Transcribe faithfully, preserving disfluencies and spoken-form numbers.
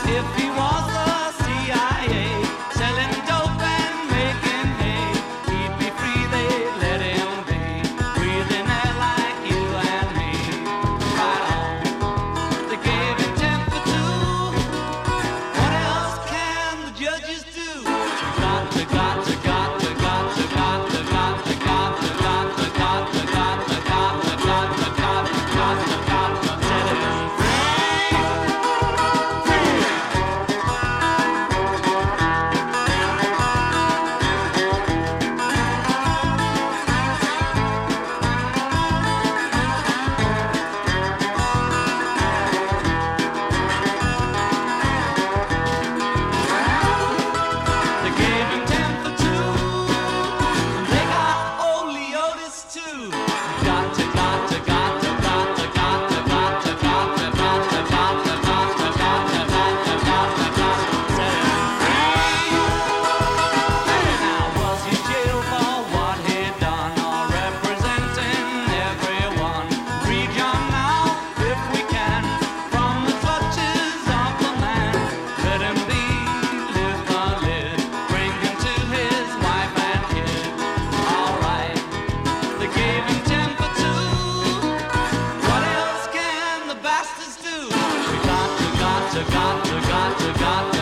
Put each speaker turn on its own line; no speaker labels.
if he was the C I A, selling dope and making hay, he'd be free, they'd let him be, breathing air like you and me. Right on, they gave him ten for two. What else can the judges do? Got to, got to, got to, got to, got to, got to, got to, got to, got to, got to, got to, got to, got to, got to, got to, set him free. They gave him ten for two. They got old Leotis too. Got to, got to, got to, got to, got to, got to, got to, got to, got to, got to, got to, got to, got to, got to, set him free. Now was he jailed for what he'd done, or representing everyone? Free John now, if we can, from the clutches of the man. Let him be, live the lid, bring him to his wife and kid. All right, they gave him ten for two. What else can the bastards do? We got to, got to, got to, got to, got to,